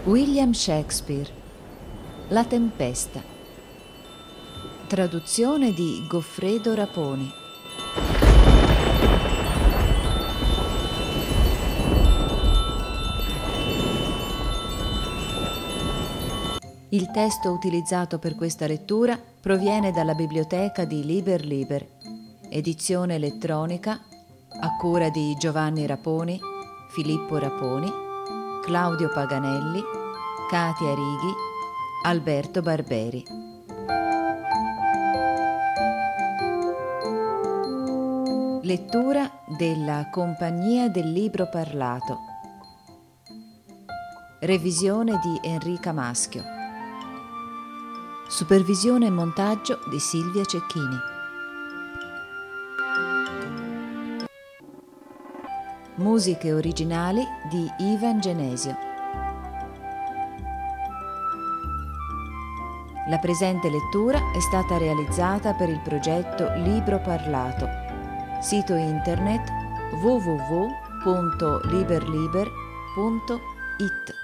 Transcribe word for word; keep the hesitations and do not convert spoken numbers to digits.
William Shakespeare, La tempesta. Traduzione di Goffredo Raponi. Il testo utilizzato per questa lettura proviene dalla biblioteca di Liber Liber, edizione elettronica a cura di Giovanni Raponi, Filippo Raponi, Claudio Paganelli, Katia Righi, Alberto Barberi. Lettura della Compagnia del Libro Parlato. Revisione di Enrica Maschio. Supervisione e montaggio di Silvia Cecchini. Musiche originali di Ivan Genesio. La presente lettura è stata realizzata per il progetto Libro Parlato, sito internet w w w punto liber liber punto it.